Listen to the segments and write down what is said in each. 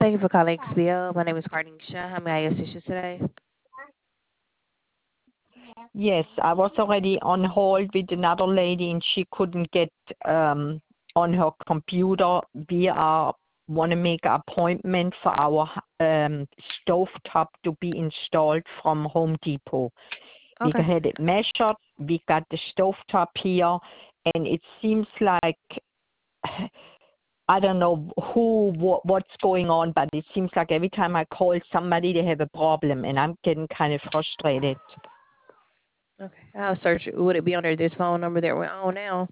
Thank you for calling XBL. My name is Carnisha. How may I assist you today? Yes, I was already on hold with another lady and she couldn't get on her computer. We want to make an appointment for our stovetop to be installed from Home Depot. We Okay. had it measured. We got the stovetop here, and it seems like I don't know what's going on, but it seems like every time I call somebody, they have a problem, and I'm getting kind of frustrated. Okay. I'll search it. Would it be under this phone number that we're on now?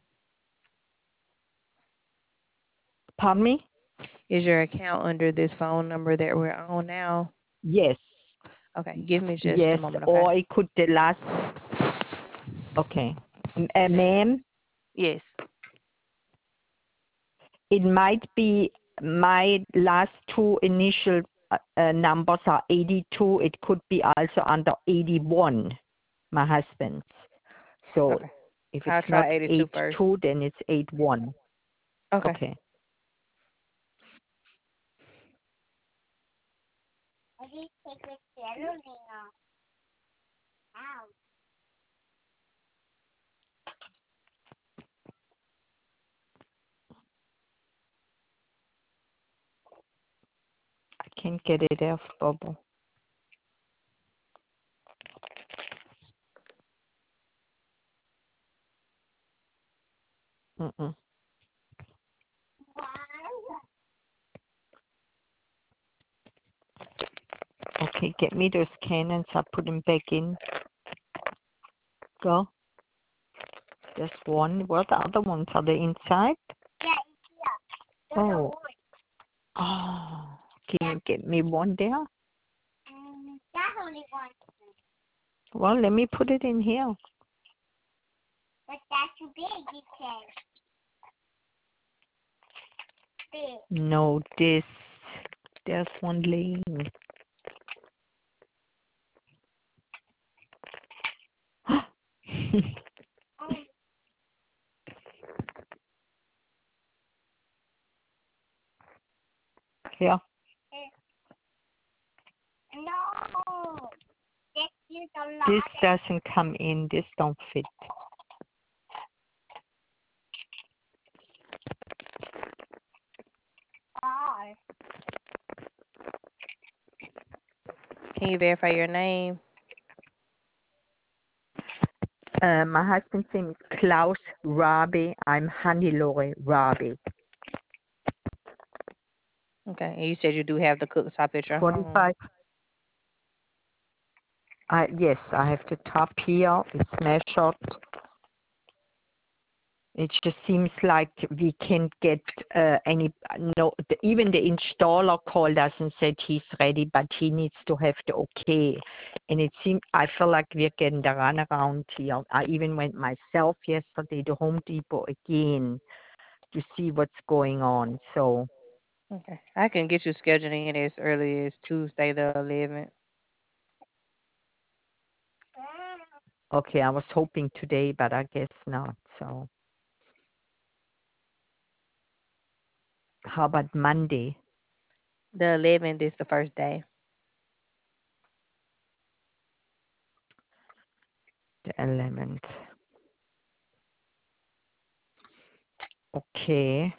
Pardon me? Is your account under this phone number that we're on now? Yes, Okay. Give me just a yes, moment, okay? or it could the last. Okay, ma'am, Yes. it might be my last two initial numbers are 82. It could be also under 81, my husband's. So Okay. if it's I'll not try 82 first. 82, then it's 81. Okay. Okay. I can't get it off, Bubble. Mm-mm. Okay, get me those cannons. I'll put them back in. Go. Just one. What the other ones? Are they inside? Oh. Oh. Can you get me one there? Well, let me put it in here. No, this. There's one laying. Here. This doesn't come in. This don't fit. Can you verify your name? My husband's name is Klaus Rabe. I'm Hannelore Rabe. Okay. And you said you do have the cooktop at your home. 45. Yes, I have the top here. It's measured. It just seems like we can't get any. No, even the installer called us and said he's ready, but he needs to have the okay. And it seems I feel like we're getting the runaround here. I even went myself yesterday to Home Depot again to see what's going on. So Okay. I can get you scheduled in as early as Tuesday the 11th. okay, I was hoping today, but I guess not. So how about Monday? The 11th is the first day. The 11th. Okay.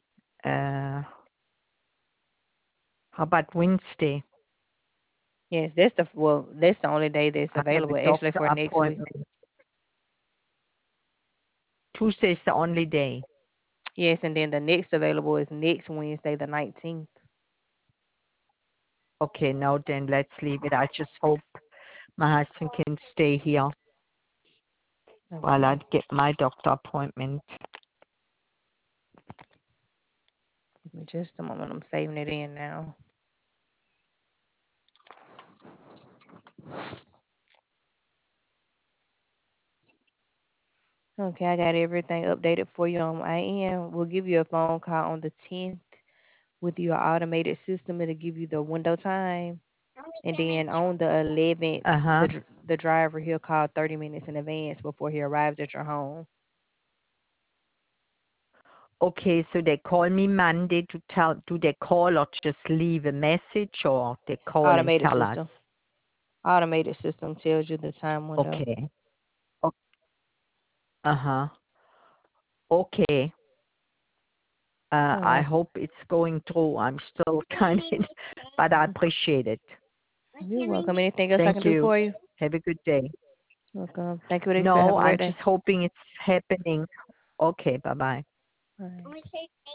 How about Wednesday? Yes, that's the only day that's I have a available actually doctor for next week. appointment. Tuesday is the only day. Yes, and then the next available is next Wednesday the 19th. Okay, no, then let's leave it. I just hope my husband can stay here while I Okay. get my doctor appointment. Give me just a moment. I'm saving it in now. Okay, I got everything updated for you on my end. We'll give you a phone call on the 10th with your automated system. It'll give you the window time. And then on the 11th, Uh-huh. the driver, he'll call 30 minutes in advance before he arrives at your home. Okay, so they call me Monday to tell. Do they call or just leave a message, or they call and Automated tell us? system. Automated system tells you the time window. Okay. Uh-huh. Okay. All I right. hope it's going through. I'm still kind of, but I appreciate it. You're welcome. Anything else I can Thank do you. for you? Have a good day. Welcome. Thank you for the experience. No, Have a great I'm day. just hoping it's happening. Okay, bye-bye. All right.